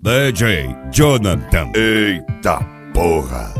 DJ Jonathan. Eita porra.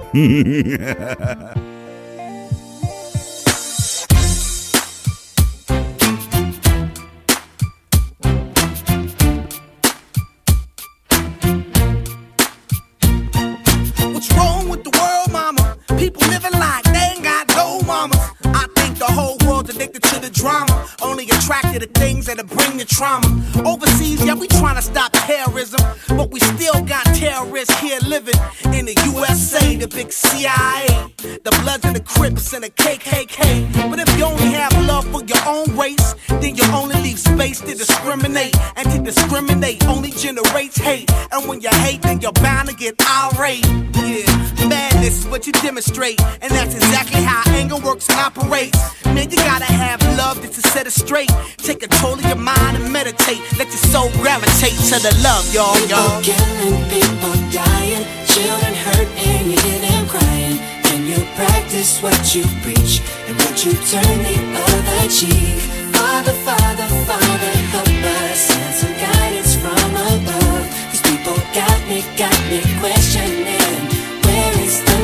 What's wrong with the world, mama? People living like they ain't got no mamas. I think the whole world's addicted to the drama, only attracted to things that'll bring the trauma. Overseas, yeah, we tryna stop terrorism, but we still got terrorists here living in the USA, the big CIA, the Bloods and the Crips and the KKK. But if you only have love for your own race, then you only leave space to discriminate, and to discriminate only generates hate. And when you hate, then you're bound to get irate. Yeah, madness is what you demonstrate, and that's exactly how anger works and operates. Man, you gotta have love just to set it straight. Take control of your mind and meditate. Let your soul gravitate to the love, y'all. People killing, people dying, children hurt and you hear them crying. Can you practice what you preach, and would you turn the other cheek? Father, Father, Father, help us, send some guidance from above. These people got me questioning, where is the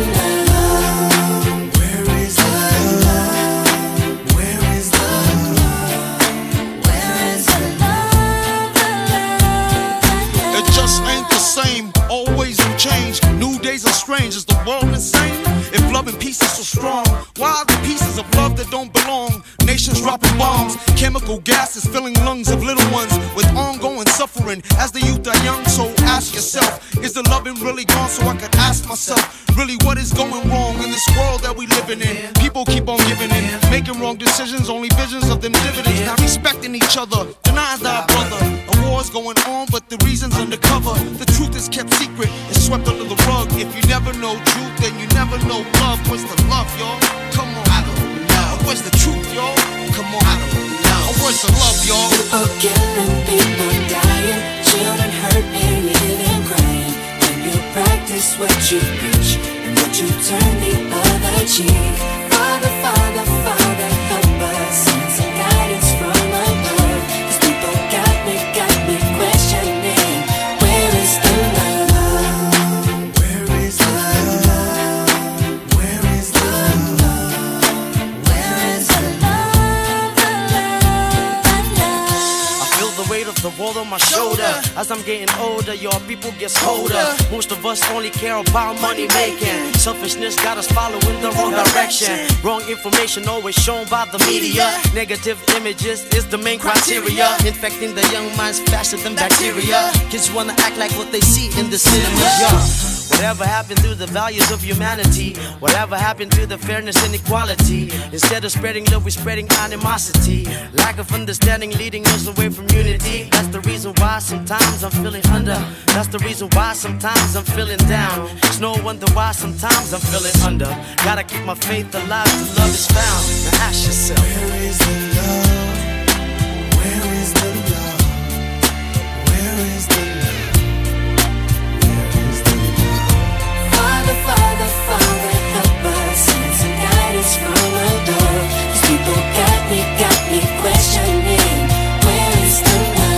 love? Where is the love? Where is the love? Where is the love? It just ain't the same, always in change. New days are strange, is the world insane? If love and peace is so strong, why are the pieces of love that don't belong? Nations dropping bombs, chemical gases filling lungs of little ones with ongoing suffering as the youth are young. So ask yourself, is the loving really gone? So I could ask myself, really what is going wrong in this world that we living in? People keep on giving in, making wrong decisions, only visions of them dividends. Not respecting each other, denying thy brother. A war's going on, but the reason's undercover. The truth is kept secret, it's swept under the rug. If you never know truth, then you never know love. Where's the love, y'all? Come on, I don't know. Where's the truth, y'all? Come on, I don't know. Where's the love, y'all? People killing, people dying, children hurt and you hear them crying. When you practice what you preach, and would you turn the other cheek? Father, Father, Father, help us, send some guidance from above. These people got me questioning, where is the love? Where is the love? Where is the love? Where is the love? I feel the weight of the world on my shoulder. As I'm getting older, your people gets colder. Most of us only care about money making. Selfishness got us following the wrong direction. Wrong information always shown by the media. Negative images is the main criteria, infecting the young minds faster than bacteria. Kids wanna act like what they see in the cinema. Whatever happened to the values of humanity? Whatever happened to the fairness and equality? Instead of spreading love, we're spreading animosity. Lack of understanding leading us away from unity. That's the reason why sometimes I'm feeling under. That's the reason why sometimes I'm feeling down. It's no wonder why sometimes I'm feeling under. Gotta keep my faith alive till love is found. Now ask yourself, where is the love? Where is the love? Where is the love? Father, Father, Father, help us, send some guidance from above. These people got me questioning, where is the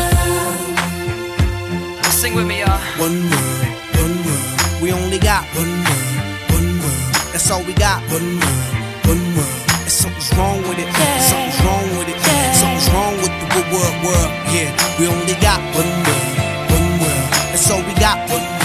love? sing with me, y'all. One word, we only got one word, that's all we got. One word, and something's wrong with it, something's wrong with it, something's wrong with the world, yeah. We only got one word, that's all we got. One word.